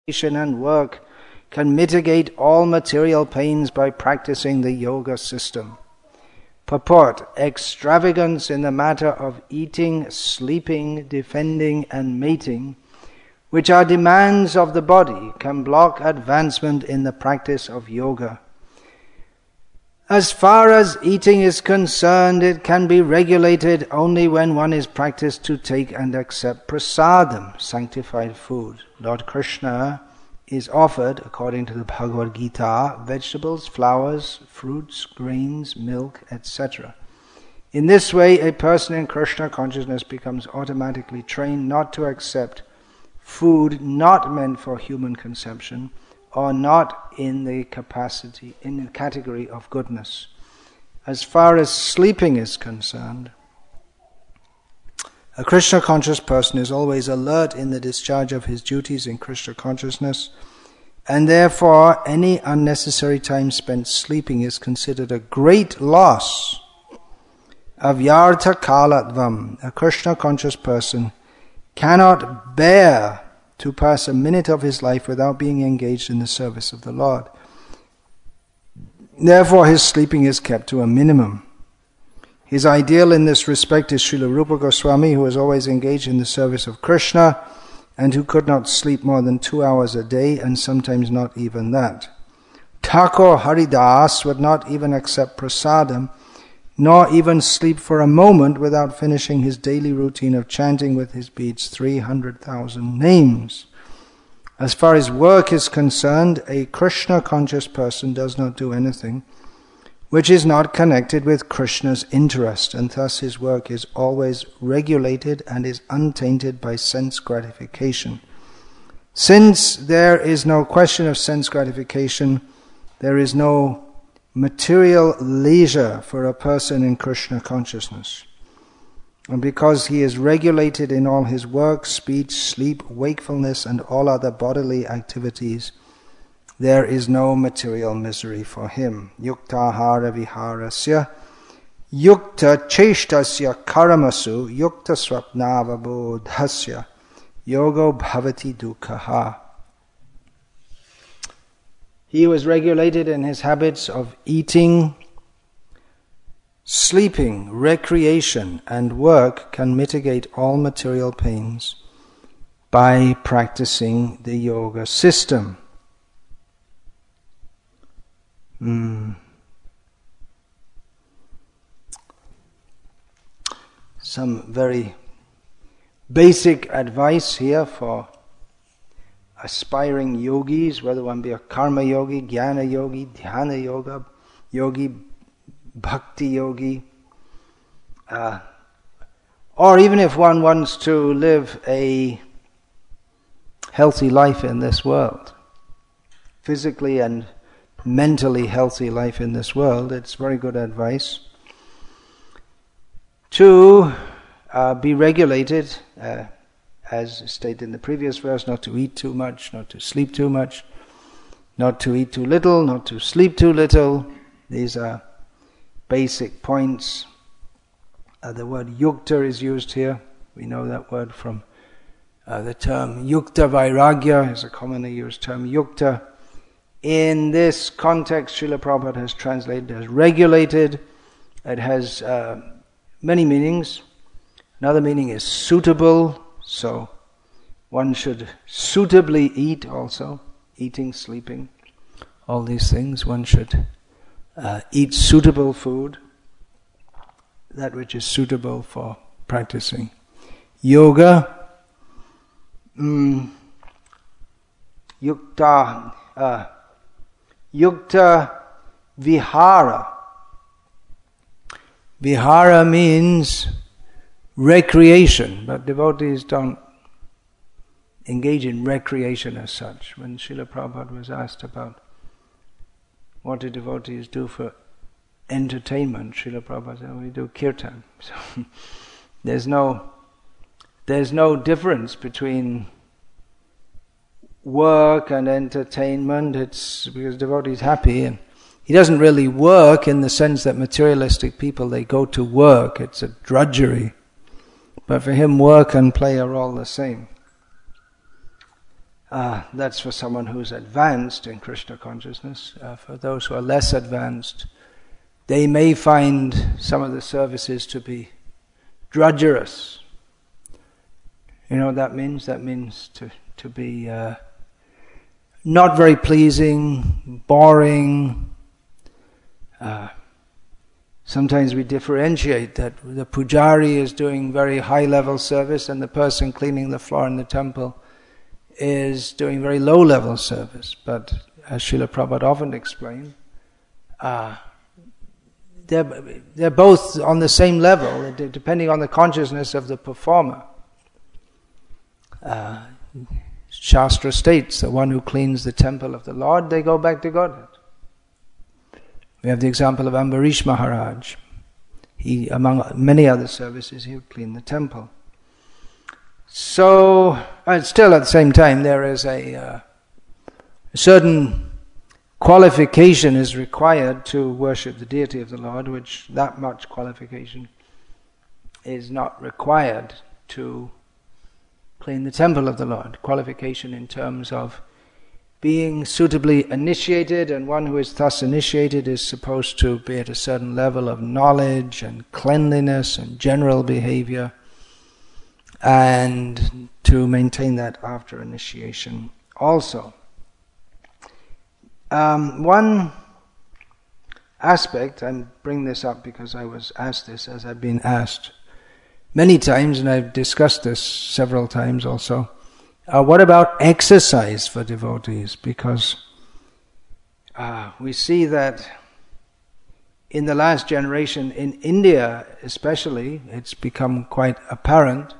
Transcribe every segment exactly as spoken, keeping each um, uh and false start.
and work can mitigate all material pains by practicing the yoga system. Purport: extravagance in the matter of eating, sleeping, defending and mating, which are demands of the body, can block advancement in the practice of yoga. As far as eating is concerned, it can be regulated only when one is practiced to take and accept prasadam, sanctified food. Lord Krishna is offered, according to the Bhagavad Gita, vegetables, flowers, fruits, grains, milk, et cetera. In this way, a person in Krishna consciousness becomes automatically trained not to accept food not meant for human consumption, or not in the capacity, in the category of goodness. As far as sleeping is concerned, a Krishna conscious person is always alert in the discharge of his duties in Krishna consciousness, and therefore any unnecessary time spent sleeping is considered a great loss. Avyartha kalatvam, a Krishna conscious person cannot bear to pass a minute of his life without being engaged in the service of the Lord. Therefore his sleeping is kept to a minimum. His ideal in this respect is Srila Rupa Goswami, who was always engaged in the service of Krishna and who could not sleep more than two hours a day, and sometimes not even that. Thakur Haridas would not even accept prasadam, nor even sleep for a moment without finishing his daily routine of chanting with his beads three hundred thousand names. As far as work is concerned, a Krishna conscious person does not do anything which is not connected with Krishna's interest, and thus his work is always regulated and is untainted by sense gratification. Since there is no question of sense gratification, there is no material leisure for a person in Krishna consciousness. And because he is regulated in all his work, speech, sleep, wakefulness, and all other bodily activities, there is no material misery for him. Yukta hara viharasya, yukta cheshtasya karamasu, yukta swapnavabodhasya, yogo bhavati dukhaha. He was regulated in his habits of eating, sleeping, recreation, and work can mitigate all material pains by practicing the yoga system. Mm. Some very basic advice here for aspiring yogis, whether one be a karma yogi, jnana yogi, dhyana yoga, yogi, bhakti yogi, uh, or even if one wants to live a healthy life in this world, physically and mentally healthy life in this world, it's very good advice to uh, be regulated, uh, as stated in the previous verse, not to eat too much, not to sleep too much, not to eat too little, not to sleep too little. These are basic points. Uh, the word yukta is used here. We know that word from uh, the term yukta vairagya is a commonly used term. Yukta, in this context, Srila Prabhupada has translated as regulated. It has uh, many meanings. Another meaning is suitable. So one should suitably eat also. Eating, sleeping, all these things. One should uh, eat suitable food, that which is suitable for practicing yoga. Mm, yukta, uh, yukta vihara. Vihara means recreation, but devotees don't engage in recreation as such. When Srila Prabhupada was asked about what do devotees do for entertainment, Srila Prabhupada said, we do kirtan. So there's no there's no difference between work and entertainment. It's because devotee is happy, and he doesn't really work in the sense that materialistic people, they go to work. It's a drudgery. But for him, work and play are all the same. Uh, that's for someone who's advanced in Krishna consciousness. Uh, for those who are less advanced, they may find some of the services to be drudgerous. You know what that means? That means to, to be uh, not very pleasing, boring. Uh, sometimes we differentiate that the pujari is doing very high-level service and the person cleaning the floor in the temple is doing very low-level service. But as Srila Prabhupada often explained, uh, they're, they're both on the same level, depending on the consciousness of the performer. Uh, Shastra states, the one who cleans the temple of the Lord, they go back to Godhead. We have the example of Ambarish Maharaj. He, among many other services, he would clean the temple. So, and still at the same time, there is a, uh, a certain qualification is required to worship the deity of the Lord, which that much qualification is not required to clean the temple of the Lord. Qualification in terms of being suitably initiated, and one who is thus initiated is supposed to be at a certain level of knowledge and cleanliness and general behavior, and to maintain that after initiation also. Um, one aspect, I bring this up because I was asked this, as I've been asked many times, and I've discussed this several times also. Uh, what about exercise for devotees? Because uh, we see that in the last generation, in India especially, it's become quite apparent,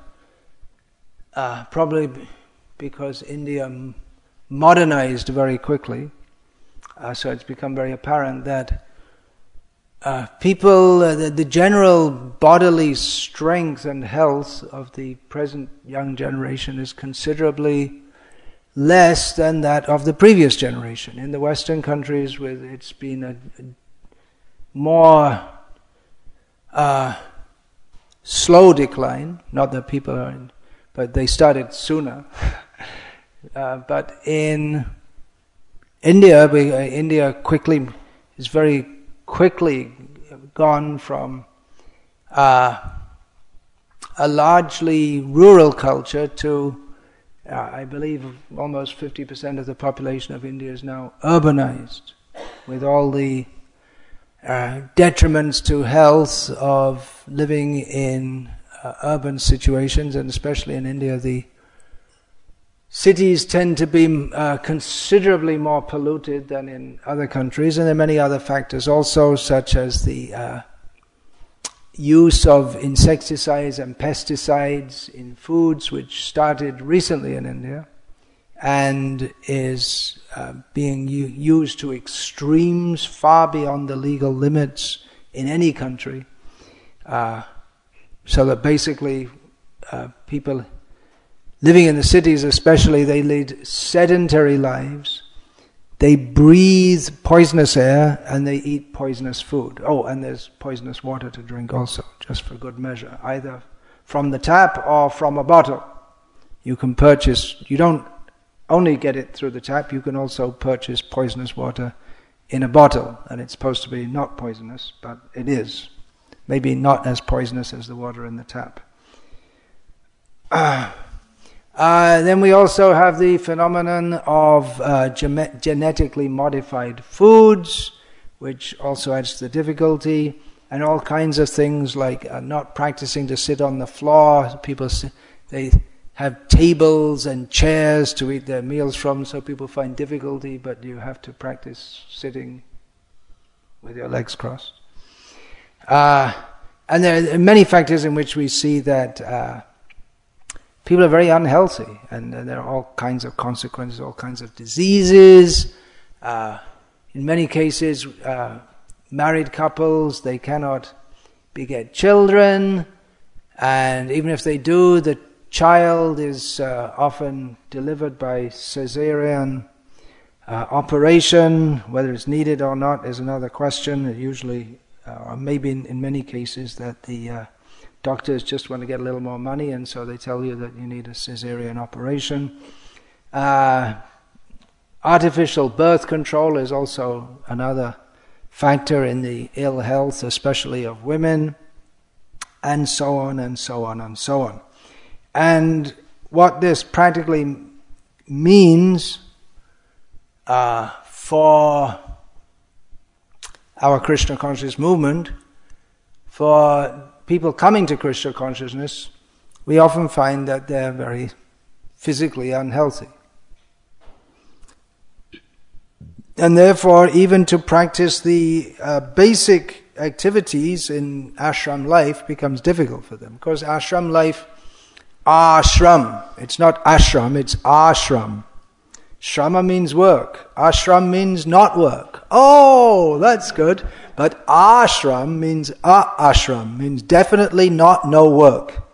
uh, probably because India modernized very quickly, uh, so it's become very apparent that Uh, people, uh, the, the general bodily strength and health of the present young generation is considerably less than that of the previous generation. In the Western countries, with it's been a, a more uh, slow decline. Not that people are, in, but they started sooner. uh, but in India, we, uh, India quickly is very quickly gone from uh, a largely rural culture to, uh, I believe, almost fifty percent of the population of India is now urbanized, with all the uh, detriments to health of living in uh, urban situations, and especially in India, the cities tend to be uh, considerably more polluted than in other countries, and there are many other factors also, such as the uh, use of insecticides and pesticides in foods, which started recently in India and is uh, being u- used to extremes far beyond the legal limits in any country, uh, so that basically uh, people living in the cities especially, they lead sedentary lives, they breathe poisonous air, and they eat poisonous food. Oh, and there's poisonous water to drink also, just for good measure, either from the tap or from a bottle. You can purchase, you don't only get it through the tap, you can also purchase poisonous water in a bottle, and it's supposed to be not poisonous, but it is. Maybe not as poisonous as the water in the tap. Ah. Uh, then we also have the phenomenon of uh, gem- genetically modified foods, which also adds to the difficulty, and all kinds of things like uh, not practicing to sit on the floor. People sit, they have tables and chairs to eat their meals from, so people find difficulty, but you have to practice sitting with your legs crossed. Uh, and there are many factors in which we see that uh, people are very unhealthy, and uh, there are all kinds of consequences, all kinds of diseases. Uh, in many cases, uh, married couples, they cannot beget children, and even if they do, the child is uh, often delivered by caesarean uh, operation. Whether it's needed or not is another question. It usually, uh, or maybe in, in many cases, that the uh, doctors just want to get a little more money, and so they tell you that you need a caesarean operation. Uh, artificial birth control is also another factor in the ill health, especially of women, and so on and so on and so on. And what this practically means uh, for our Krishna conscious movement, for people coming to Krishna consciousness, we often find that they're very physically unhealthy. And therefore, even to practice the uh, basic activities in ashram life becomes difficult for them. Because ashram life, ashram, it's not ashram, it's ashram. Shrama means work. Ashram means not work. Oh, that's good. But ashram means a-ashram, means definitely not no work.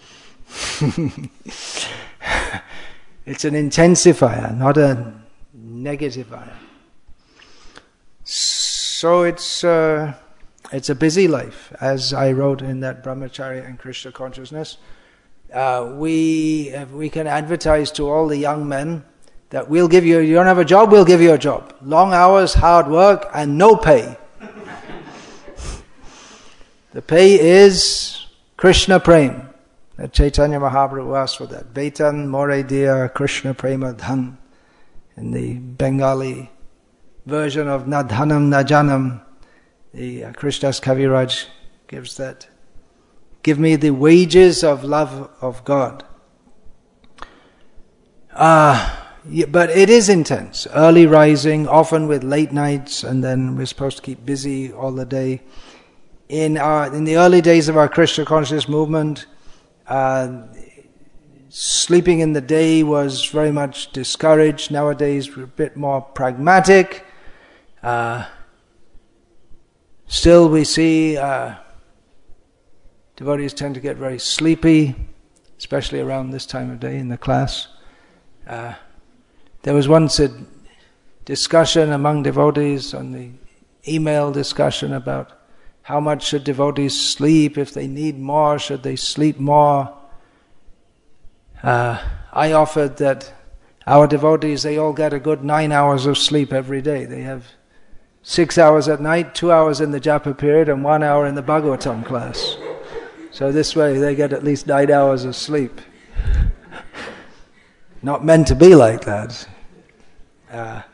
It's an intensifier, not a negativier. So it's uh, it's a busy life, as I wrote in that Brahmacharya and Krishna Consciousness. Uh, we uh, we can advertise to all the young men that we'll give you, you don't have a job, we'll give you a job. Long hours, hard work, and no pay. The pay is Krishna Prem. Chaitanya Mahaprabhu asked for that. Vetan more diya Krishna Prema Dhan. In the Bengali version of Nadhanam Najanam, the uh, Krishnas Kaviraj gives that. Give me the wages of love of God. Ah. Uh, Yeah, but it is intense. Early rising, often with late nights, and then we're supposed to keep busy all the day. In our in the early days of our Krishna conscious movement, uh, sleeping in the day was very much discouraged. Nowadays, we're a bit more pragmatic. Uh, still, we see uh, devotees tend to get very sleepy, especially around this time of day in the class. Uh, There was once a discussion among devotees on the email discussion about how much should devotees sleep. If they need more, should they sleep more? Uh, I offered that our devotees, they all get a good nine hours of sleep every day. They have six hours at night, two hours in the japa period, and one hour in the Bhagavatam class. So this way they get at least nine hours of sleep. Not meant to be like that. Uh,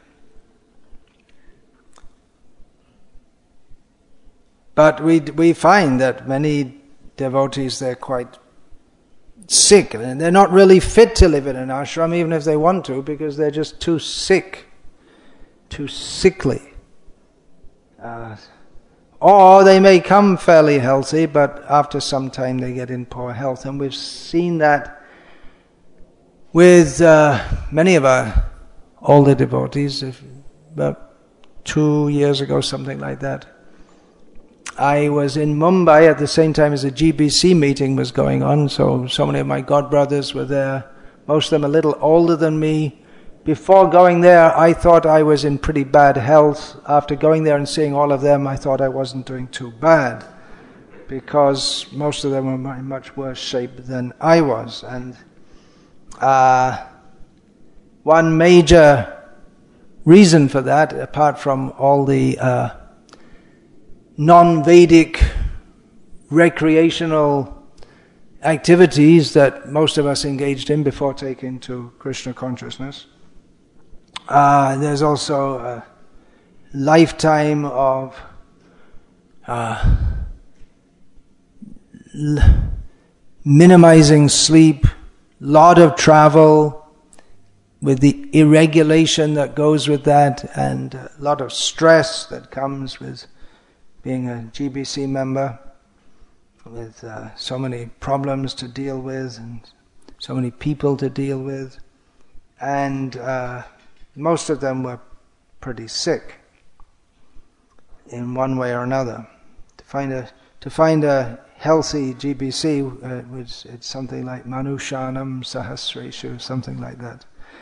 but we we find that many devotees, they're quite sick, and they're not really fit to live in an ashram, even if they want to, because they're just too sick, too sickly. Uh, or they may come fairly healthy, but after some time they get in poor health, and we've seen that with uh, many of our older devotees. If, about two years ago, something like that, I was in Mumbai at the same time as a G B C meeting was going on, so so many of my godbrothers were there, most of them a little older than me. Before going there, I thought I was in pretty bad health. After going there and seeing all of them, I thought I wasn't doing too bad, because most of them were in much worse shape than I was. And Uh, one major reason for that, apart from all the uh, non-Vedic recreational activities that most of us engaged in before taking to Krishna consciousness, uh, there's also a lifetime of uh, l- minimizing sleep, lot of travel, with the irregulation that goes with that, and a lot of stress that comes with being a G B C member, with uh, so many problems to deal with and so many people to deal with, and uh, most of them were pretty sick in one way or another. To find a to find a healthy G B C, uh, which it's something like Manushanam Sahasreshu, something like that.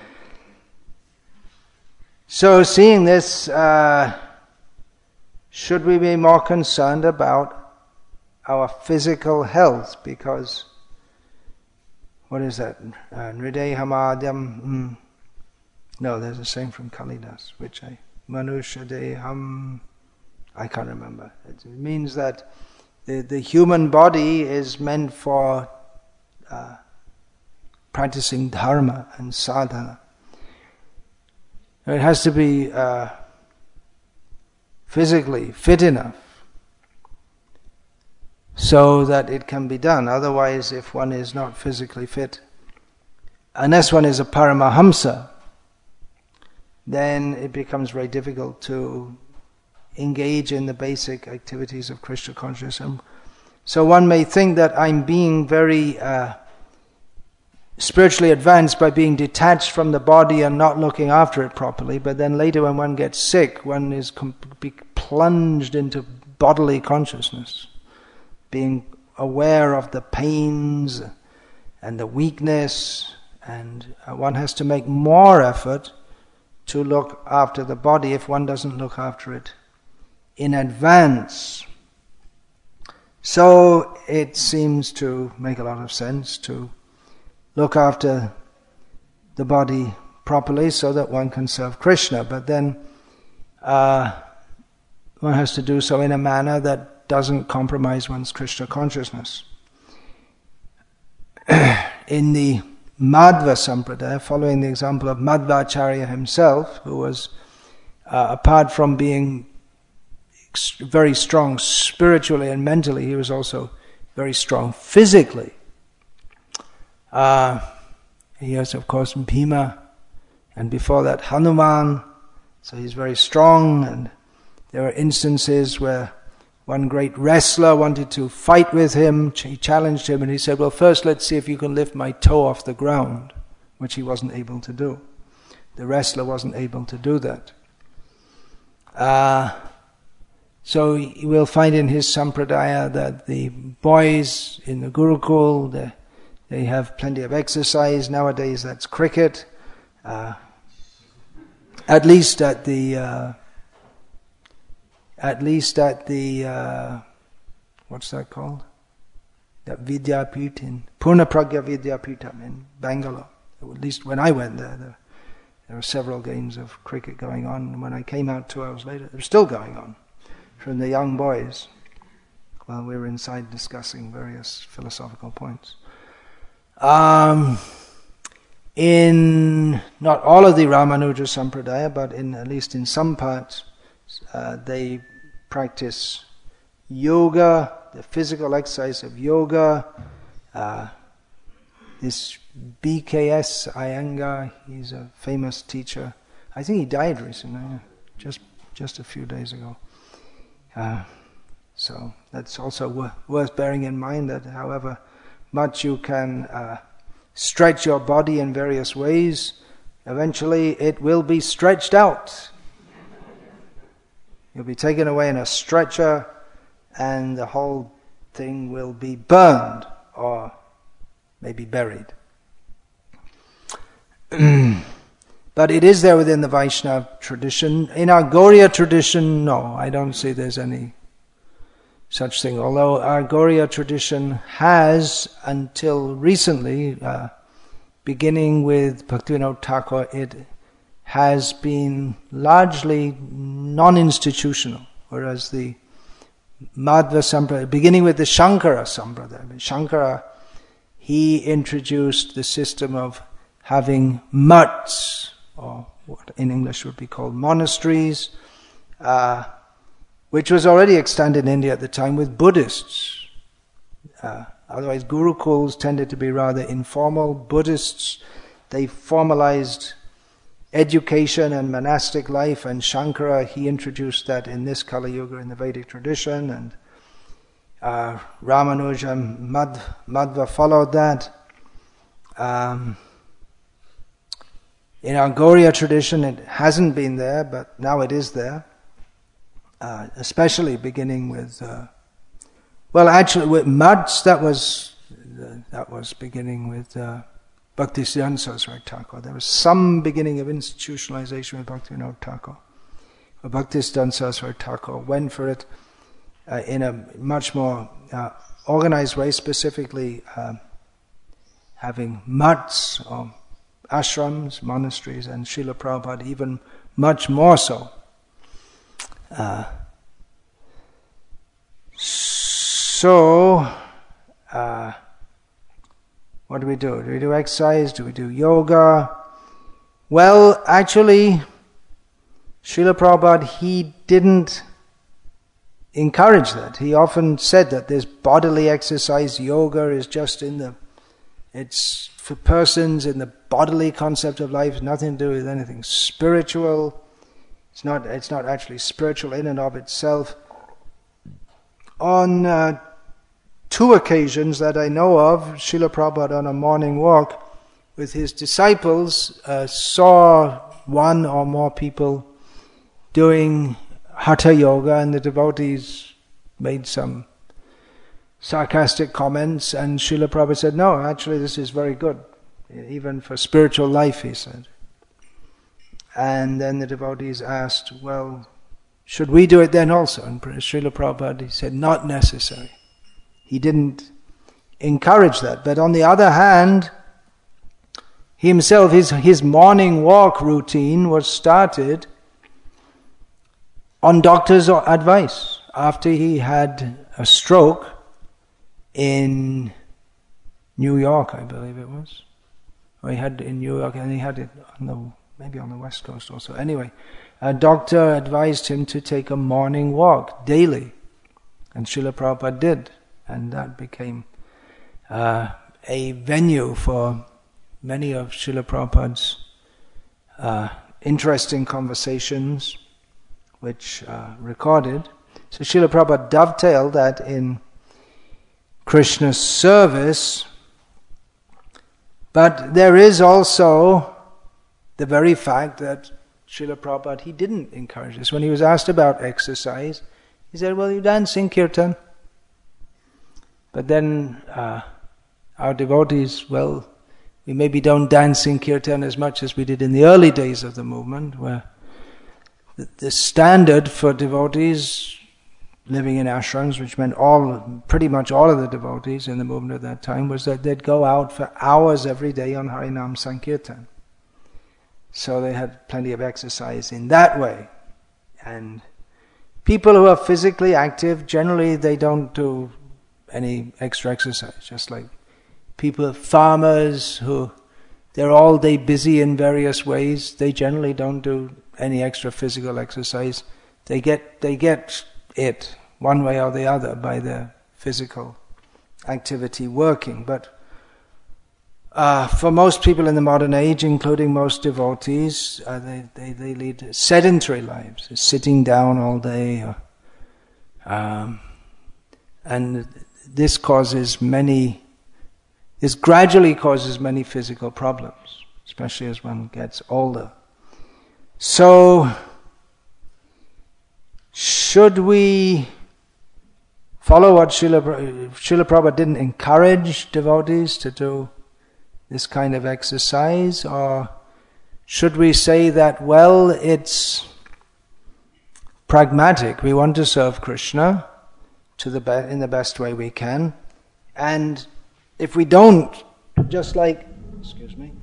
So seeing this, uh, should we be more concerned about our physical health? Because, what is that? Nridehamadhyam, mm, No, there's a saying from Kalidas, which I, Manusha Deham, I can't remember. It means that the, the human body is meant for uh, practicing dharma and sadhana. It has to be uh, physically fit enough so that it can be done. Otherwise, if one is not physically fit, unless one is a Paramahamsa, then it becomes very difficult to engage in the basic activities of Krishna consciousness. So one may think that I'm being very uh, spiritually advanced by being detached from the body and not looking after it properly, but then later when one gets sick, one is comp- be plunged into bodily consciousness, being aware of the pains and the weakness, and uh, one has to make more effort to look after the body if one doesn't look after it in advance. So it seems to make a lot of sense to look after the body properly so that one can serve Krishna, but then uh, one has to do so in a manner that doesn't compromise one's Krishna consciousness. In the Madhva Sampradaya, following the example of Madhvacharya himself, who was, uh, apart from being ex- very strong spiritually and mentally, he was also very strong physically. Uh, he has, of course, Bhima, and before that Hanuman, so he's very strong, and there are instances where one great wrestler wanted to fight with him. He challenged him and he said, well, first let's see if you can lift my toe off the ground, which he wasn't able to do. The wrestler wasn't able to do that. Uh, so you will find in his sampradaya that the boys in the Gurukul, they, they have plenty of exercise. Nowadays that's cricket. Uh, at least at the... Uh, At least at the, uh, what's that called? That Vidyapith in, Purnapragya Vidyapith in Bangalore. At least when I went there, there, there were several games of cricket going on. And when I came out two hours later, they were still going on from the young boys while we were inside discussing various philosophical points. Um, in not all of the Ramanuja Sampradaya, but in at least in some parts, Uh, they practice yoga, the physical exercise of yoga. Uh, this B K S Iyengar, he's a famous teacher. I think he died recently, just just a few days ago. Uh, so that's also w- worth bearing in mind, that however much you can uh, stretch your body in various ways, eventually it will be stretched out. You'll be taken away in a stretcher and the whole thing will be burned or maybe buried. But it is there within the Vaishnava tradition. In our Gauriya tradition, no, I don't see there's any such thing. Although our Gauriya tradition has, until recently, uh, beginning with Bhaktivinoda Thakur, it has been largely non-institutional, whereas the Madhva Sampradaya, beginning with the Shankara Sampradaya, I mean, Shankara, he introduced the system of having mats, or what in English would be called monasteries, uh, which was already extant in India at the time with Buddhists. Uh, otherwise, Gurukuls tended to be rather informal. Buddhists, they formalized education and monastic life, and Shankara, he introduced that in this Kali Yuga in the Vedic tradition, and uh, Ramanuja and Madh, Madhva followed that. Um, in our Gauriya tradition it hasn't been there, but now it is there, uh, especially beginning with, uh, well actually with Madhs, that was, uh, that was beginning with uh, Bhaktisiddhanta Saraswati Thakur. There was some beginning of institutionalization with Bhaktivinoda Thakur. But Bhaktisiddhanta Saraswati Thakur went for it uh, in a much more uh, organized way, specifically uh, having mats or ashrams, monasteries, and Srila Prabhupada even much more so. Uh, so, uh, what do we do? Do we do exercise? Do we do yoga? Well, actually, Srila Prabhupada, he didn't encourage that. He often said that this bodily exercise, yoga, is just in the, it's for persons in the bodily concept of life, nothing to do with anything spiritual. It's not, it's not actually spiritual in and of itself. On uh, two occasions that I know of, Srila Prabhupada on a morning walk with his disciples uh, saw one or more people doing Hatha Yoga, and the devotees made some sarcastic comments, and Srila Prabhupada said, no, actually this is very good, even for spiritual life, he said. And then the devotees asked, well, should we do it then also? And Srila Prabhupada, he said, not necessary. He didn't encourage that. But on the other hand, he himself, his, his morning walk routine was started on doctor's advice after he had a stroke in New York, I believe it was. Or he had it in New York, and he had it on the, maybe on the West Coast also. Anyway, a doctor advised him to take a morning walk daily, and Srila Prabhupada did, and that became uh, a venue for many of Srila Prabhupada's uh, interesting conversations, which uh, recorded. So Srila Prabhupada dovetailed that in Krishna's service, but there is also the very fact that Srila Prabhupada, he didn't encourage this. When he was asked about exercise, he said, well, you dance in kirtan. But then uh, our devotees, well, we maybe don't dance in kirtan as much as we did in the early days of the movement, where the, the standard for devotees living in ashrams, which meant all, pretty much all of the devotees in the movement at that time, was that they'd go out for hours every day on Harinam Sankirtan. So they had plenty of exercise in that way. And people who are physically active, generally they don't do any extra exercise, just like people, farmers who, they're all day busy in various ways, they generally don't do any extra physical exercise. They get, they get it one way or the other by their physical activity working. But uh, for most people in the modern age, including most devotees, uh, they, they, they lead sedentary lives, sitting down all day. Or, um, and this causes many, this gradually causes many physical problems, especially as one gets older. So, should we follow what Srila, Srila Prabhupada didn't encourage devotees to do this kind of exercise, or should we say that, well, it's pragmatic, we want to serve Krishna to the be- in the best way we can, and if we don't, just like, excuse me,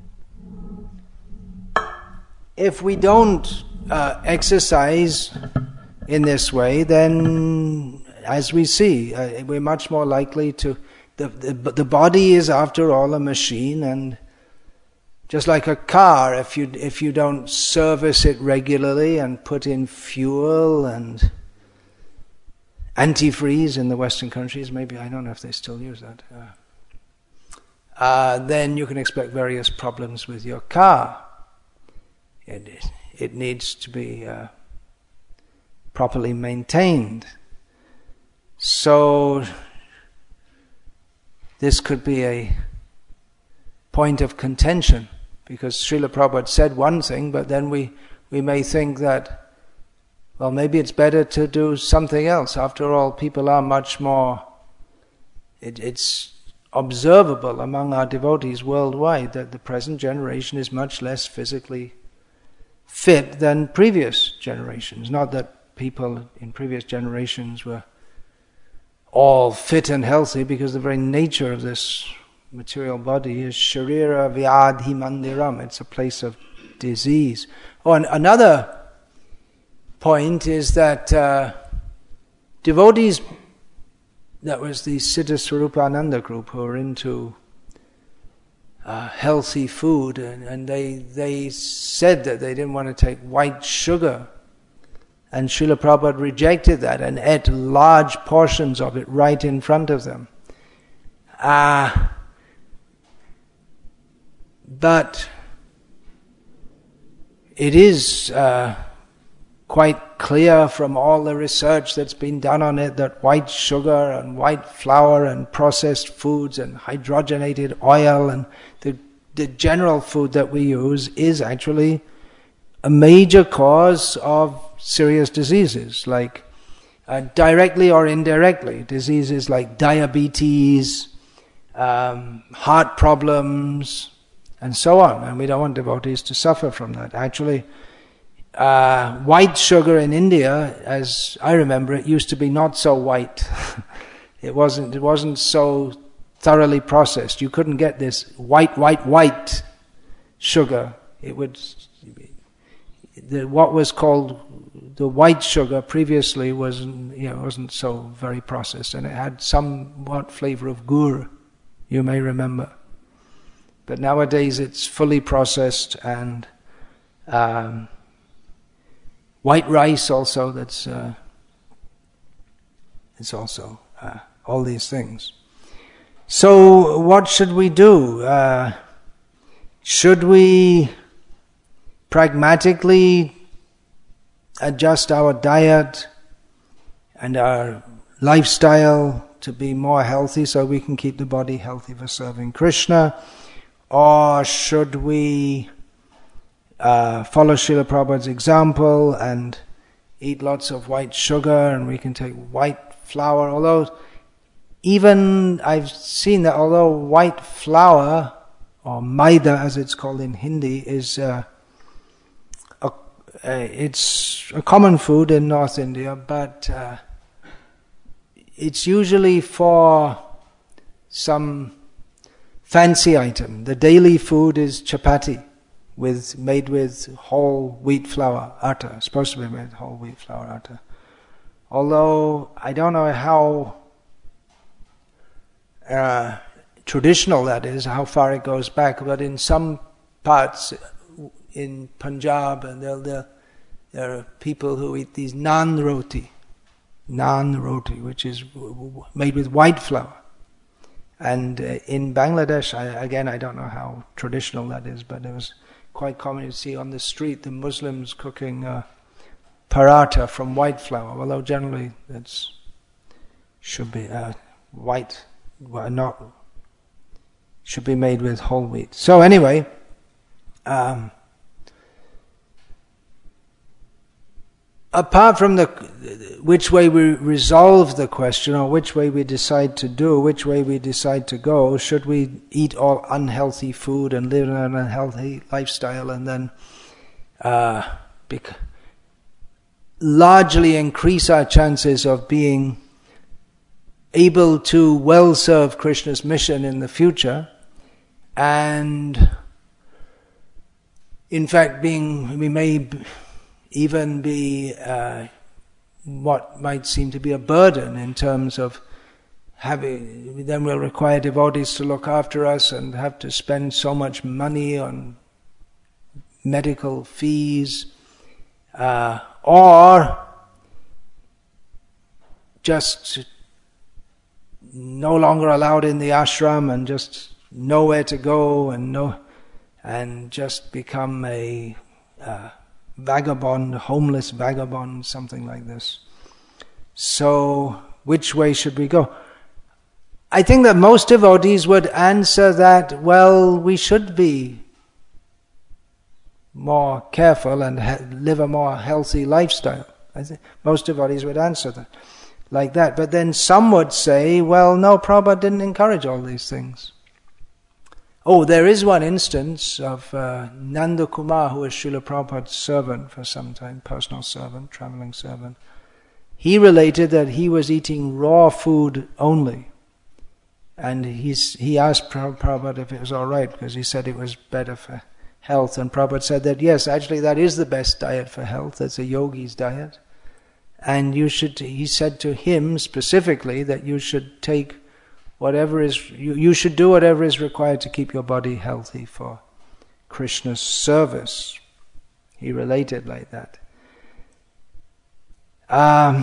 if we don't uh, exercise in this way, then, as we see, uh, we're much more likely to, the, the the body is after all a machine, and just like a car, if you if you don't service it regularly and put in fuel and antifreeze in the Western countries, maybe, I don't know if they still use that, uh, uh, then you can expect various problems with your car. It, it needs to be uh, properly maintained. So this could be a point of contention, because Srila Prabhupada said one thing, but then we, we may think that, well, maybe it's better to do something else. After all, people are much more, it, it's observable among our devotees worldwide that the present generation is much less physically fit than previous generations. Not that people in previous generations were all fit and healthy, because the very nature of this material body is Sharira Vyadhi Mandiram. It's a place of disease. Oh, and another point is that uh, devotees, that was the Siddha Swarupananda group who were into uh, healthy food, and, and they they said that they didn't want to take white sugar. And Srila Prabhupada rejected that and ate large portions of it right in front of them. Uh, but it is uh, quite clear from all the research that's been done on it that white sugar and white flour and processed foods and hydrogenated oil and the, the general food that we use is actually a major cause of serious diseases, like uh, directly or indirectly, diseases like diabetes, um, heart problems, and so on. And we don't want devotees to suffer from that. Actually, uh, white sugar in India, as I remember, it used to be not so white. it wasn't. It wasn't so thoroughly processed. You couldn't get this white, white, white sugar. It would. The, what was called the white sugar previously wasn't, you know, wasn't so very processed, and it had somewhat flavor of gur, you may remember. But nowadays it's fully processed, and um, white rice also. That's uh, it's also uh, all these things. So what should we do? Uh, should we pragmatically adjust our diet and our lifestyle to be more healthy so we can keep the body healthy for serving Krishna? Or should we uh, follow Srila Prabhupada's example and eat lots of white sugar, and we can take white flour? Although even I've seen that although white flour, or maida as it's called in Hindi, is uh, Uh, it's a common food in North India, but uh, it's usually for some fancy item. The daily food is chapati, with made with whole wheat flour, atta. It's supposed to be made with whole wheat flour, atta. Although I don't know how uh, traditional that is, how far it goes back, but in some parts in Punjab, and there, there, there are people who eat these naan roti, naan roti, which is made with white flour. And uh, in Bangladesh, I, again, I don't know how traditional that is, but it was quite common to see on the street the Muslims cooking uh, paratha from white flour, although generally that's should be uh, white, well, not should be made with whole wheat. So anyway. Um, Apart from the which way we resolve the question, or which way we decide to do, which way we decide to go, should we eat all unhealthy food and live in an unhealthy lifestyle and then uh, bec- largely increase our chances of being able to well serve Krishna's mission in the future, and in fact being, we may b- even be uh, what might seem to be a burden in terms of having, then we'll require devotees to look after us and have to spend so much money on medical fees, uh, or just no longer allowed in the ashram and just nowhere to go and no, and just become a uh, vagabond, homeless vagabond, something like this. So, which way should we go? I think that most devotees would answer that, well, we should be more careful and ha- live a more healthy lifestyle. I think most devotees would answer that like that. But then some would say, well, no, Prabhupada didn't encourage all these things. Oh, there is one instance of uh, Nanda Kumar, who was Srila Prabhupada's servant for some time, personal servant, traveling servant. He related that he was eating raw food only. And he's, he asked Prabhupada if it was all right, because he said it was better for health. And Prabhupada said that, yes, actually that is the best diet for health. It's a yogi's diet. And you should, he said to him specifically that you should take whatever is, you, you should do whatever is required to keep your body healthy for Krishna's service. He related like that. Um,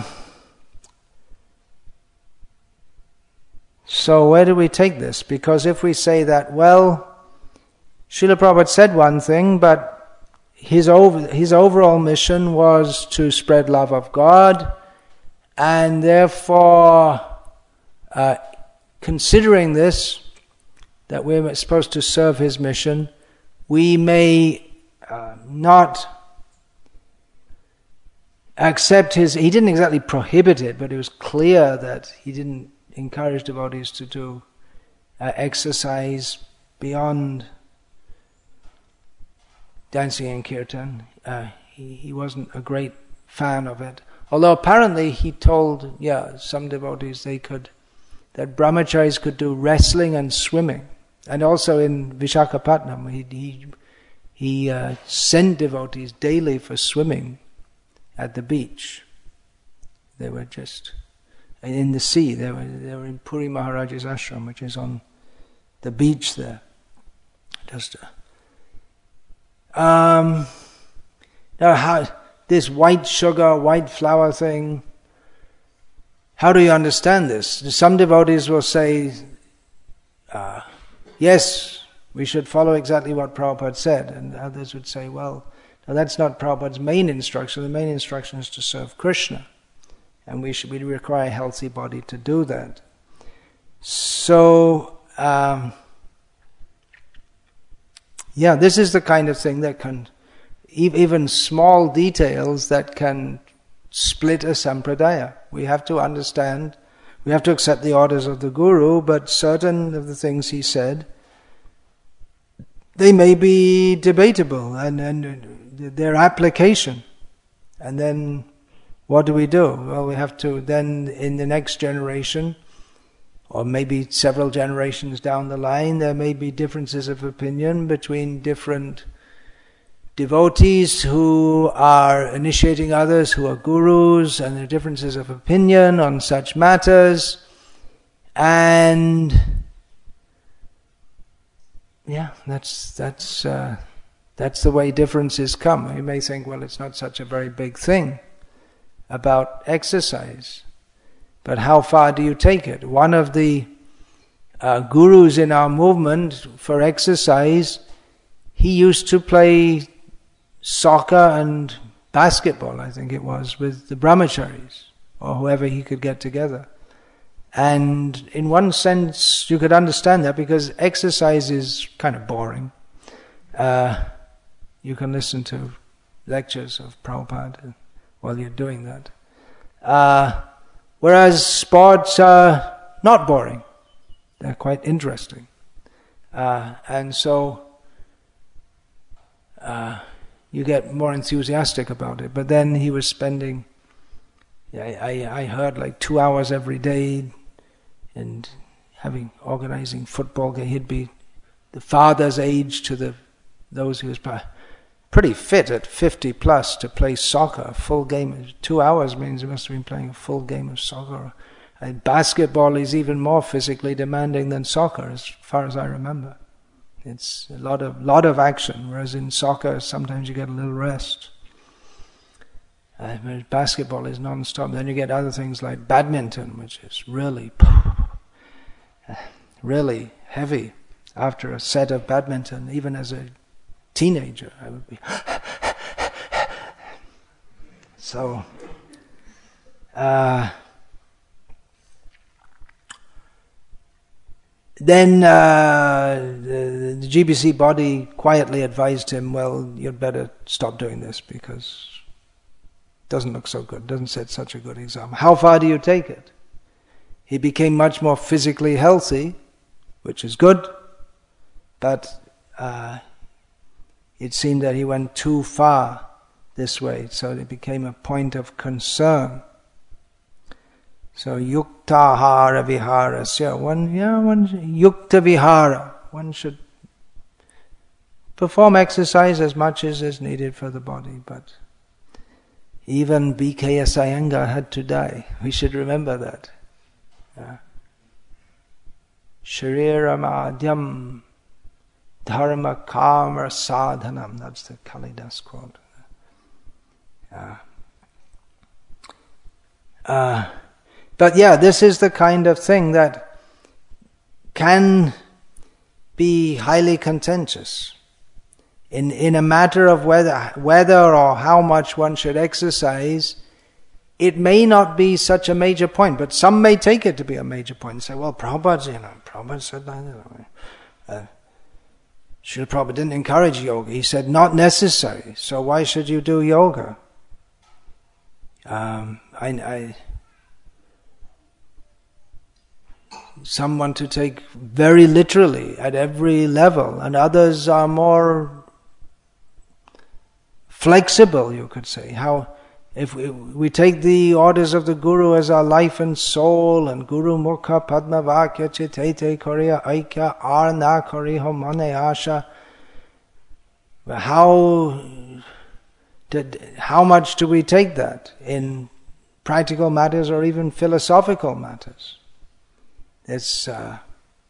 so where do we take this? Because if we say that, well, Srila Prabhupada said one thing, but his over, his overall mission was to spread love of God, and therefore, uh, considering this, that we're supposed to serve his mission, we may uh, not accept his, he didn't exactly prohibit it, but it was clear that he didn't encourage devotees to do uh, exercise beyond dancing and kirtan. Uh, he, he wasn't a great fan of it. Although apparently he told, yeah, some devotees they could, that brahmacharis could do wrestling and swimming. And also in Vishakhapatnam, he he, he uh, sent devotees daily for swimming at the beach. They were just in the sea. They were they were in Puri Maharaja's ashram, which is on the beach there. Just uh, um, now, how this white sugar, white flour thing. How do you understand this? Some devotees will say, uh, yes, we should follow exactly what Prabhupada said. And others would say, well, no, that's not Prabhupada's main instruction. The main instruction is to serve Krishna. And we should we require a healthy body to do that. So, um, yeah, this is the kind of thing that can, even small details that can split a sampradaya. We have to understand, we have to accept the orders of the Guru, but certain of the things he said, they may be debatable, and, and their application. And then, what do we do? Well, we have to then, in the next generation, or maybe several generations down the line, there may be differences of opinion between different devotees who are initiating others who are gurus, and there are differences of opinion on such matters. And yeah, that's that's uh, that's the way differences come. You may think, well, it's not such a very big thing about exercise, but how far do you take it? One of the uh, gurus in our movement for exercise, he used to play soccer and basketball, I think it was, with the brahmacharis, or whoever he could get together. And in one sense, you could understand that, because exercise is kind of boring. Uh, you can listen to lectures of Prabhupada while you're doing that. Uh, whereas sports are not boring. They're quite interesting. Uh, and so, uh, you get more enthusiastic about it. But then he was spending, I, I, I heard like two hours every day, and having organizing football. He'd be the father's age to the those who was pretty fit at fifty plus to play soccer. A full game, two hours means he must have been playing a full game of soccer. And basketball is even more physically demanding than soccer, as far as I remember. It's a lot of lot of action, whereas in soccer sometimes you get a little rest. Uh, basketball is non-stop. Then you get other things like badminton, which is really, really heavy. After a set of badminton, even as a teenager, I would be. So, uh, Then uh, the, the G B C body quietly advised him, well, you'd better stop doing this because it doesn't look so good, doesn't set such a good example. How far do you take it? He became much more physically healthy, which is good, but uh, it seemed that he went too far this way, so it became a point of concern. So yuktahara viharasya, one, yeah, one, yukta vihara, one should perform exercise as much as is needed for the body, but even B K S Iyengar had to die. We should remember that. Yeah. Sharira madhyam dharma kama sadhanam. That's the Kalidas quote. Yeah. Uh, but yeah, this is the kind of thing that can be highly contentious. In in a matter of whether whether or how much one should exercise, it may not be such a major point, but some may take it to be a major point and say, well, Prabhupada, you know, Prabhupada said that, you know, uh, Srila Prabhupada didn't encourage yoga. He said not necessary, so why should you do yoga? Um, I, I some want to take very literally at every level, and others are more flexible, you could say. How if we, we take the orders of the Guru as our life and soul, and Guru Mukha Padma Vakya Chitete Korea Aikya Arna Koriho Mane Asha, how did, how much do we take that in practical matters or even philosophical matters? It's uh,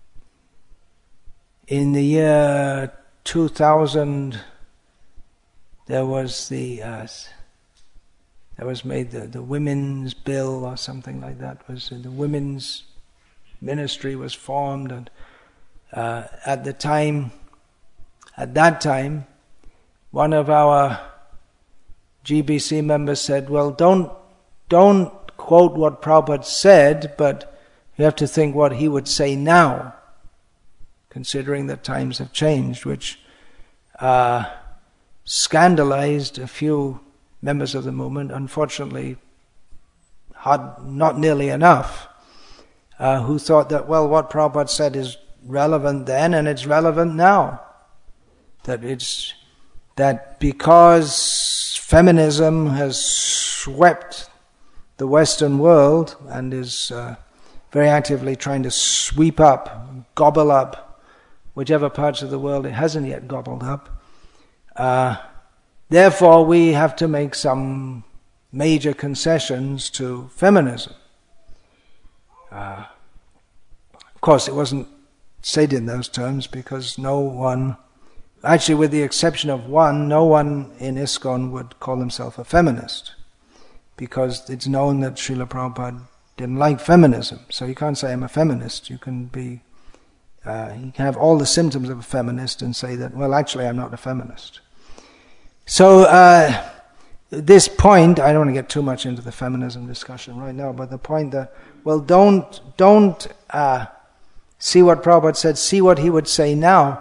in the year two thousand. There was the uh, there was made the, the women's bill or something like that. Was the women's ministry was formed, and uh, at the time, at that time, one of our G B C members said, "Well, don't don't quote what Prabhupada said, but you have to think what he would say now, considering that times have changed," which uh, scandalized a few members of the movement, unfortunately hard, not nearly enough, uh, who thought that, well, what Prabhupada said is relevant then and it's relevant now. That it's that because feminism has swept the Western world and is uh, very actively trying to sweep up, gobble up whichever parts of the world it hasn't yet gobbled up, Uh, therefore, we have to make some major concessions to feminism. Uh, of course, it wasn't said in those terms because no one, actually with the exception of one, no one in ISKCON would call himself a feminist, because it's known that Srila Prabhupada didn't like feminism. So you can't say I'm a feminist. You can be, uh, you can have all the symptoms of a feminist and say that, well, actually I'm not a feminist. So, uh, this point, I don't want to get too much into the feminism discussion right now, but the point that, well, don't, don't, uh, see what Prabhupada said, see what he would say now.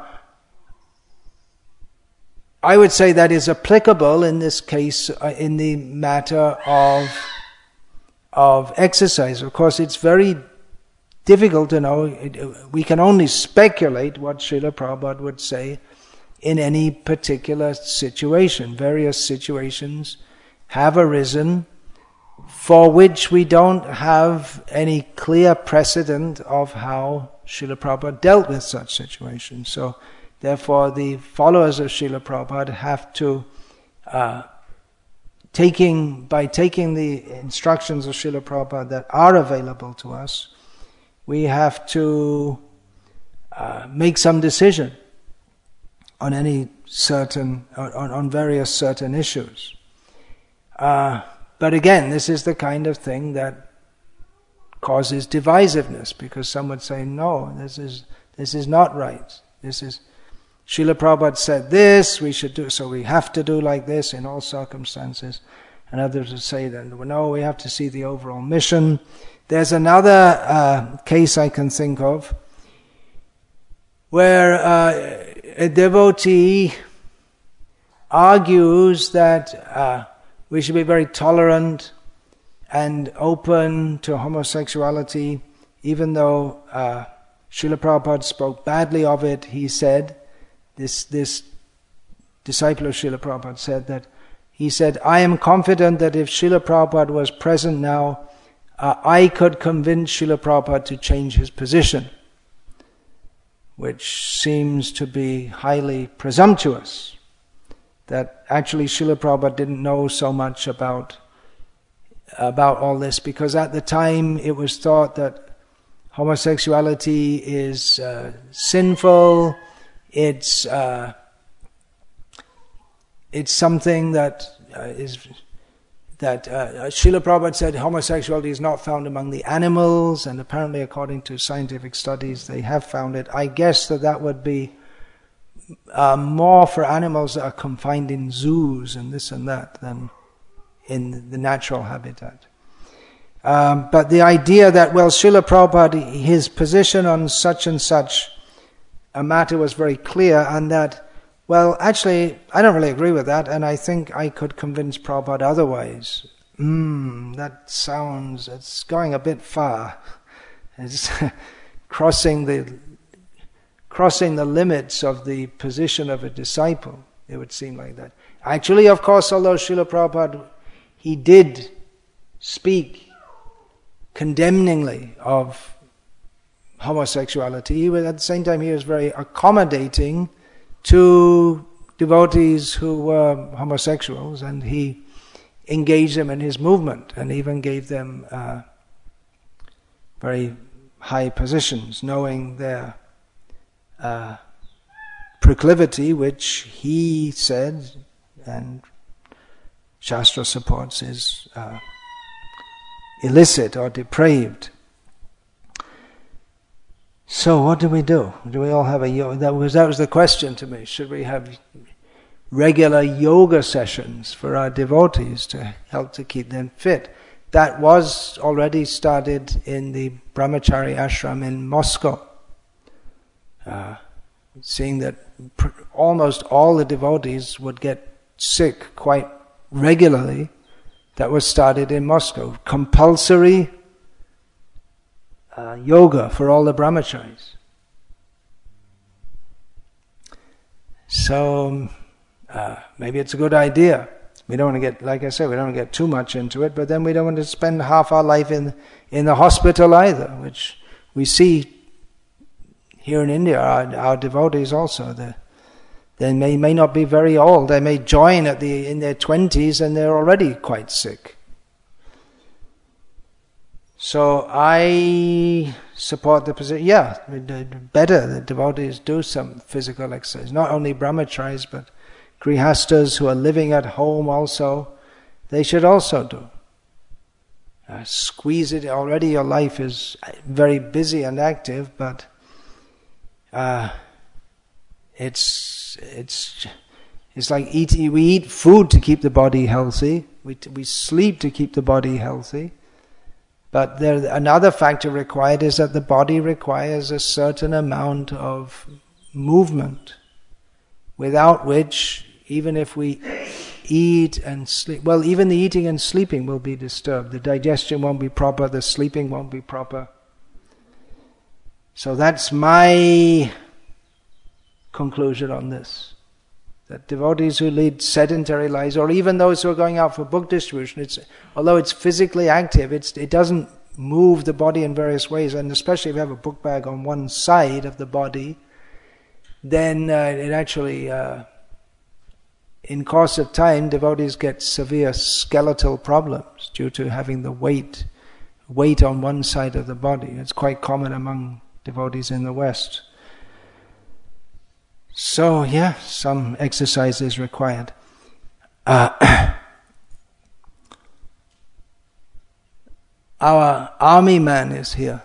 I would say that is applicable in this case, uh, in the matter of, of exercise. Of course, it's very difficult to know. It, we can only speculate what Srila Prabhupada would say in any particular situation. Various situations have arisen for which we don't have any clear precedent of how Srila Prabhupada dealt with such situations. So, therefore, the followers of Srila Prabhupada have to, uh, taking by taking the instructions of Srila Prabhupada that are available to us, we have to uh, make some decision on any certain, on, on various certain issues. Uh, but again, this is the kind of thing that causes divisiveness, because some would say, no, this is this is not right. This is, Srila Prabhupada said this, we should do, so we have to do like this in all circumstances. And others would say that, no, we have to see the overall mission. There's another uh, case I can think of, where uh, a devotee argues that uh, we should be very tolerant and open to homosexuality, even though uh, Srila Prabhupada spoke badly of it. He said, this this disciple of Srila Prabhupada said that, he said, I am confident that if Srila Prabhupada was present now, uh, I could convince Srila Prabhupada to change his position, which seems to be highly presumptuous, that actually Srila Prabhupada didn't know so much about, about all this, because at the time it was thought that homosexuality is uh, sinful, it's uh, it's something that uh, is that uh, Srila Prabhupada said homosexuality is not found among the animals, and apparently according to scientific studies they have found it. I guess that that would be uh, more for animals that are confined in zoos and this and that than in the natural habitat. Um, but the idea that, well, Srila Prabhupada, his position on such and such a matter was very clear, and that, well, actually, I don't really agree with that, and I think I could convince Prabhupada otherwise. Hmm, that sounds, it's going a bit far. It's crossing the crossing the limits of the position of a disciple, it would seem like that. Actually, of course, although Srila Prabhupada, he did speak condemningly of homosexuality, he was, at the same time he was very accommodating to devotees who were homosexuals, and he engaged them in his movement and even gave them uh, very high positions, knowing their uh, proclivity, which he said, and Shastra supports, is uh, illicit or depraved. So what do we do? Do we all have a yoga? That was, that was the question to me. Should we have regular yoga sessions for our devotees to help to keep them fit? That was already started in the Brahmachari ashram in Moscow. Uh, seeing that pr- almost all the devotees would get sick quite regularly, that was started in Moscow. Compulsory Uh, yoga for all the brahmacharis. So uh, maybe it's a good idea. We don't want to get, like I said, we don't want to get too much into it, but then we don't want to spend half our life in in the hospital either, which we see here in India. Our, our devotees also, they may may not be very old. They may join at the in their twenties and they're already quite sick. So I support the position, yeah, better the devotees do some physical exercise. Not only brahmacharis, but grihastas who are living at home also, they should also do. Uh, squeeze it, already your life is very busy and active, but uh, it's it's it's like eating, we eat food to keep the body healthy, we, we sleep to keep the body healthy. But there, another factor required is that the body requires a certain amount of movement, without which, even if we eat and sleep, well, even the eating and sleeping will be disturbed. The digestion won't be proper, the sleeping won't be proper. So that's my conclusion on this. That devotees who lead sedentary lives, or even those who are going out for book distribution, it's although it's physically active, it's, it doesn't move the body in various ways, and especially if you have a book bag on one side of the body, then uh, it actually, uh, in course of time, devotees get severe skeletal problems due to having the weight, weight on one side of the body. It's quite common among devotees in the West. So, yeah, some exercise is required. Uh, our army man is here.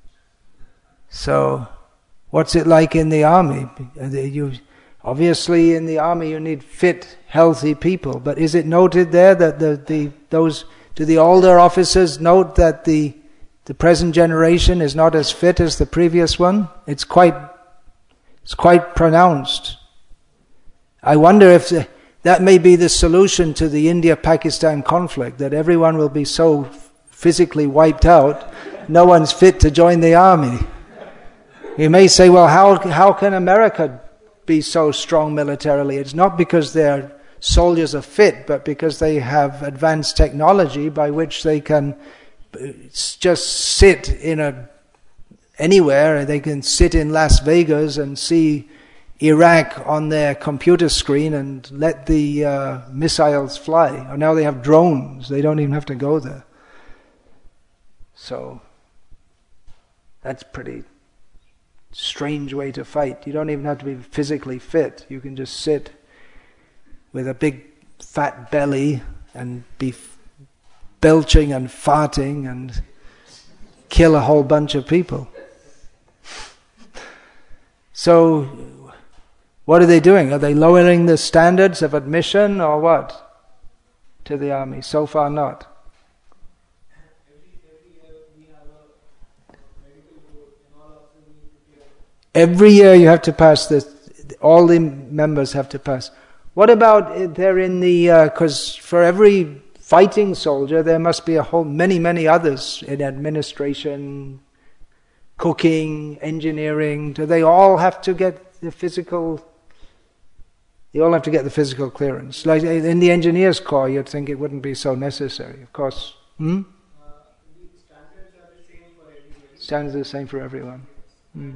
So, what's it like in the army? You, obviously, in the army you need fit, healthy people. But is it noted there that the, the those do the older officers note that the the present generation is not as fit as the previous one? It's quite It's quite pronounced. I wonder if the, that may be the solution to the India-Pakistan conflict, that everyone will be so physically wiped out, no one's fit to join the army. You may say, well, how how can America be so strong militarily? It's not because their soldiers are fit, but because they have advanced technology by which they can just sit in a anywhere. They can sit in Las Vegas and see Iraq on their computer screen and let the uh, missiles fly. Or now they have drones. They don't even have to go there. So that's pretty strange way to fight. You don't even have to be physically fit. You can just sit with a big fat belly and be belching and farting and kill a whole bunch of people. So, what are they doing? Are they lowering the standards of admission or what to the army? So far not. Every year you have to pass this, all the members have to pass. What about they're in the, because uh, for every fighting soldier there must be a whole, many, many others in administration, cooking, engineering. Do they all have to get the physical, they all have to get the physical clearance? Like in the engineers corps you'd think it wouldn't be so necessary, of course. Hmm? Uh, the standards are the same for everyone. Standards are the same for everyone. Hmm.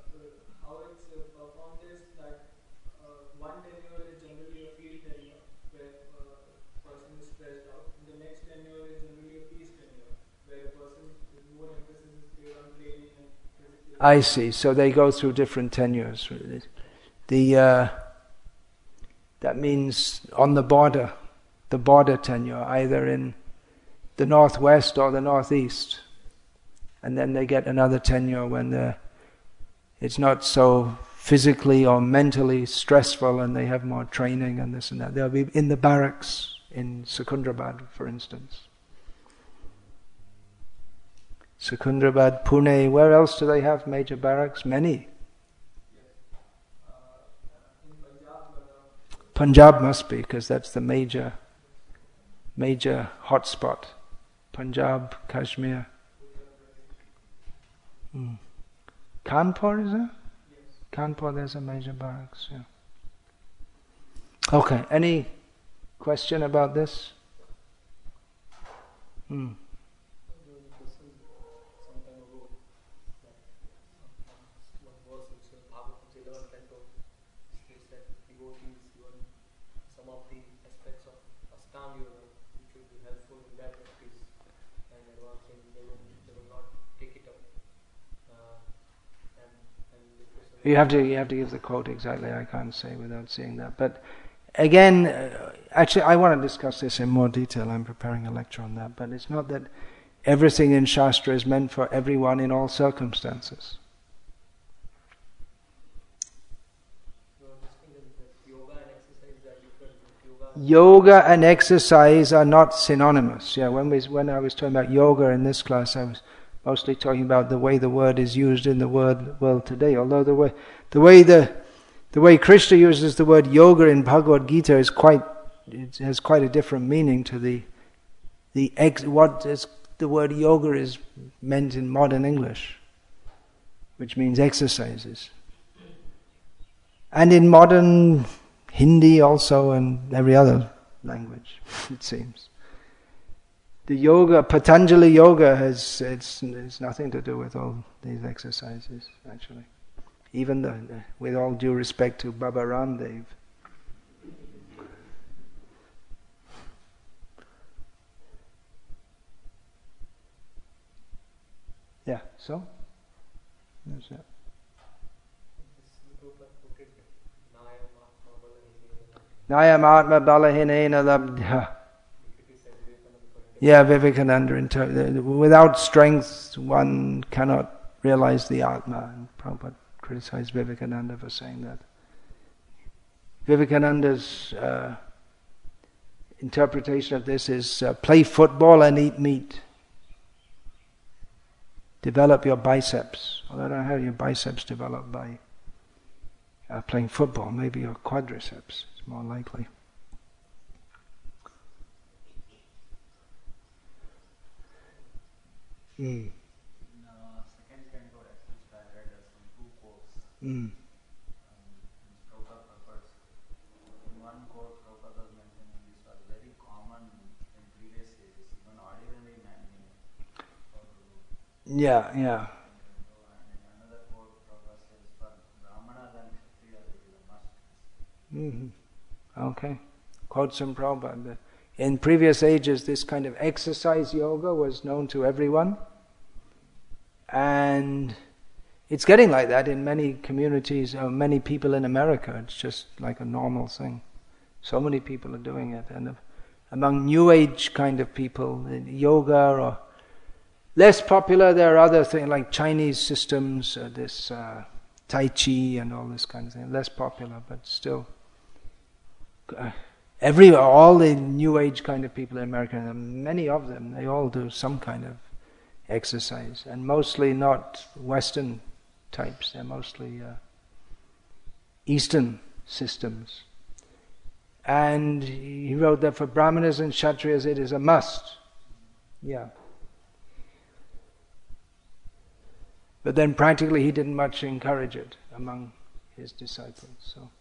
I see. So they go through different tenures. The uh, that means on the border, the border tenure, either in the northwest or the northeast, and then they get another tenure when the it's not so physically or mentally stressful, and they have more training and this and that. They'll be in the barracks in Secunderabad, for instance. Secunderabad, Pune, where else do they have major barracks? Many. Punjab must be, because that's the major, major hotspot. Punjab, Kashmir. Hmm. Kanpur, is there? Kanpur, there's a major barracks, yeah. Okay, any question about this? Hmm. You have to you have to give the quote exactly. I can't say without seeing that. But again, uh, actually, I want to discuss this in more detail. I'm preparing a lecture on that. But it's not that everything in Shastra is meant for everyone in all circumstances. Yoga and exercise are not synonymous. Yeah, when we when I was talking about yoga in this class, I was mostly talking about the way the word is used in the word world today. Although the way the way the the way Krishna uses the word yoga in Bhagavad Gita is quite it has quite a different meaning to the the ex, what is the word yoga is meant in modern English, which means exercises, and in modern Hindi also, and every other language, it seems. The yoga, Patanjali yoga, has it's, it's nothing to do with all these exercises, actually. Even the, the, with all due respect to Baba Ramdev. Yeah, so? That's it. Nayam Atma Balahinena Labdha. Yeah, Vivekananda. Inter- without strength, one cannot realize the Atma. And Prabhupada criticized Vivekananda for saying that. Vivekananda's uh, interpretation of this is uh, play football and eat meat. Develop your biceps. Well, I don't know how your biceps develop by uh, playing football. Maybe your quadriceps is more likely. Mm. In uh, second canto, actually, I read uh, some two quotes. Mm. Um, Prabhupada purpose. In one quote, Prabhupada was mentioning this was very common in previous ages, even ordinary man knew. Yeah, yeah. Another quote Prabhupada says, for Brahmanas and Kshatriyas it is a must. Mm-hmm. Okay. Quotes from Prabhupada. In previous ages, this kind of exercise yoga was known to everyone. And it's getting like that in many communities, or many people in America. It's just like a normal thing. So many people are doing it. And among New Age kind of people, yoga, or less popular, there are other things like Chinese systems, uh, this uh, Tai Chi and all this kind of thing. Less popular, but still. Uh, every, all the New Age kind of people in America, and many of them, they all do some kind of exercise. And mostly not Western types, they're mostly uh, Eastern systems. And he wrote that for Brahmanas and Kshatriyas it is a must. Yeah. But then practically he didn't much encourage it among his disciples. So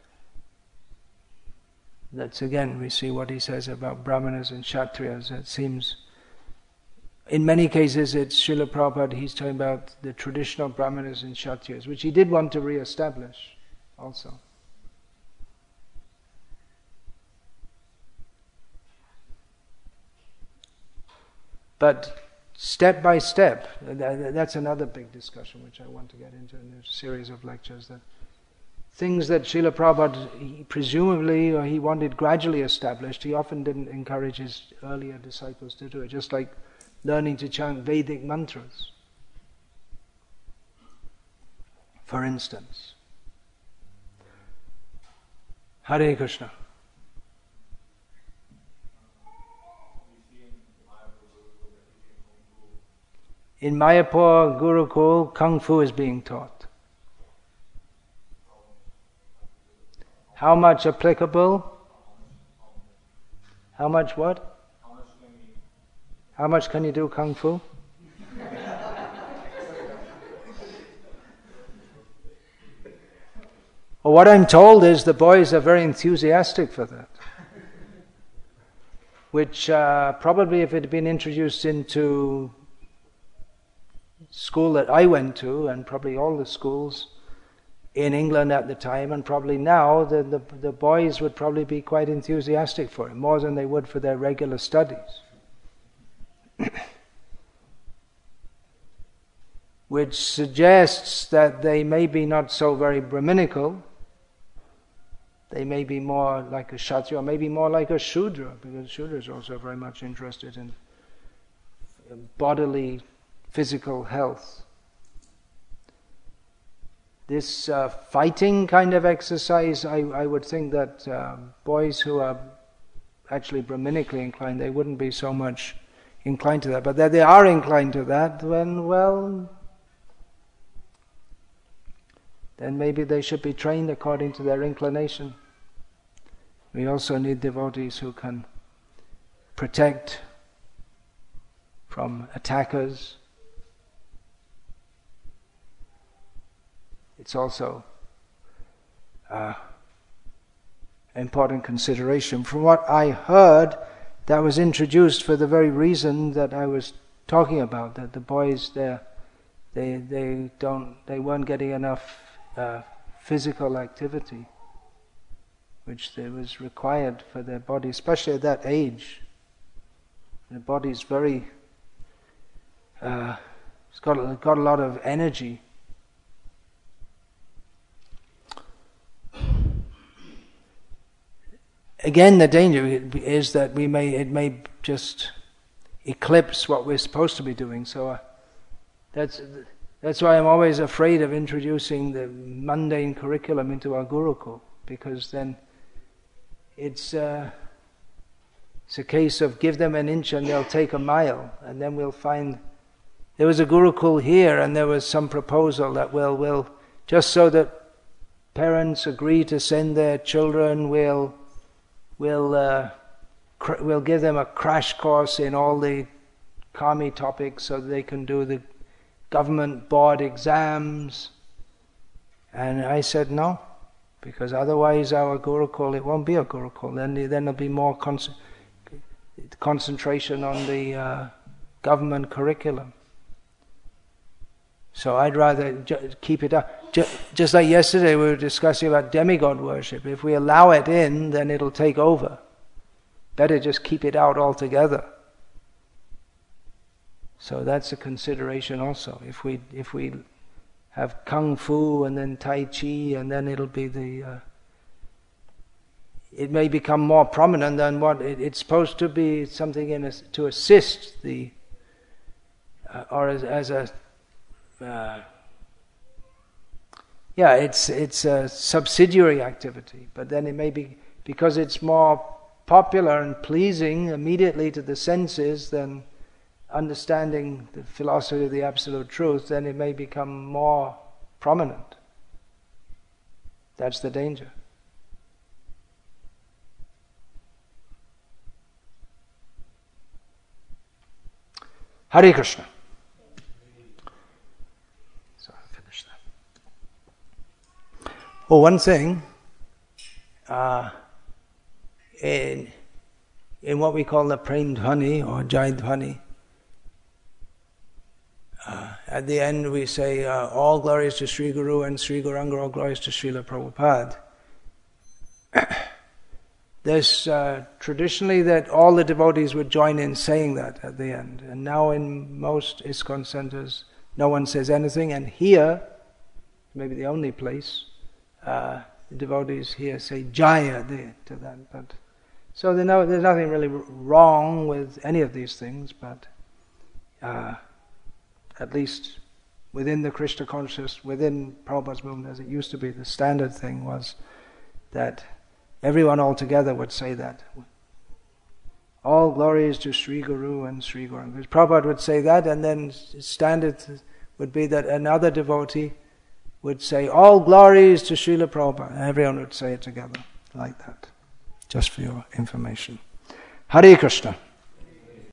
that's again, we see what he says about Brahmanas and Kshatriyas. It seems, in many cases it's Srila Prabhupada, he's talking about the traditional Brahmanas and Kshatriyas, which he did want to re-establish also. But step by step, that's another big discussion which I want to get into in a series of lectures, that things that Srila Prabhupada, he presumably, or he wanted gradually established, he often didn't encourage his earlier disciples to do it, just like learning to chant Vedic mantras, for instance. Hare Krishna. In Mayapur Gurukul, Kung Fu is being taught. How much applicable? How much what? How much can you do Kung Fu? Well, what I'm told is the boys are very enthusiastic for that. Which uh, probably if it had been introduced into school that I went to, and probably all the schools in England at the time, and probably now, the, the, the boys would probably be quite enthusiastic for it, more than they would for their regular studies. Which suggests that they may be not so very Brahminical, they may be more like a Kshatriya, or maybe more like a Shudra, because Shudra is also very much interested in bodily, physical health. This uh, fighting kind of exercise, I, I would think that uh, boys who are actually Brahminically inclined, they wouldn't be so much inclined to that. But that they are inclined to that, then, well, then maybe they should be trained according to their inclination. We also need devotees who can protect from attackers. It's also uh, an important consideration. From what I heard, that was introduced for the very reason that I was talking about, that the boys there, they they don't they weren't getting enough uh, physical activity, which there was required for their body, especially at that age. The body's very uh, it's got got a lot of energy. Again, the danger is that we may it may just eclipse what we're supposed to be doing. So uh, that's that's why I'm always afraid of introducing the mundane curriculum into our Gurukul, because then it's uh, it's a case of give them an inch and they'll take a mile, and then we'll find there was a Gurukul here, and there was some proposal that well, we'll just so that parents agree to send their children, we'll We'll uh, cr- we'll give them a crash course in all the Kami topics so that they can do the government board exams. And I said no, because otherwise our Gurukul, it won't be a Gurukul. Then then there'll be more con- concentration on the uh, government curriculum. So I'd rather ju- keep it up. Ju- just like yesterday we were discussing about demigod worship. If we allow it in, then it'll take over. Better just keep it out altogether. So that's a consideration also. If we if we have kung fu and then tai chi, and then it'll be the uh, it may become more prominent than what it, it's supposed to be. Something in a, to assist the uh, or as, as a uh, yeah, it's it's a subsidiary activity. But then it may be because it's more popular and pleasing immediately to the senses than understanding the philosophy of the Absolute Truth, then it may become more prominent. That's the danger. Hare Krishna. So I'll finish that. Oh, one thing, uh, in in what we call the Prem Dhvani or Jai Dhvani, Uh, at the end we say, uh, all glories to Sri Guru and Sri Gauranga, all glories to Srila Prabhupada. There's uh, traditionally that all the devotees would join in saying that at the end. And now in most ISKCON centers, no one says anything. And here, maybe the only place, uh, the devotees here say Jaya there to that. But so there's, no, there's nothing really wrong with any of these things, but Uh, at least within the Krishna consciousness, within Prabhupada's movement, as it used to be, the standard thing was that everyone altogether would say that. All glories to Sri Guru and Sri Gauranga. Prabhupada would say that, and then standard would be that another devotee would say, all glories to Srila Prabhupada. Everyone would say it together, like that. Just for your information. Hare Krishna.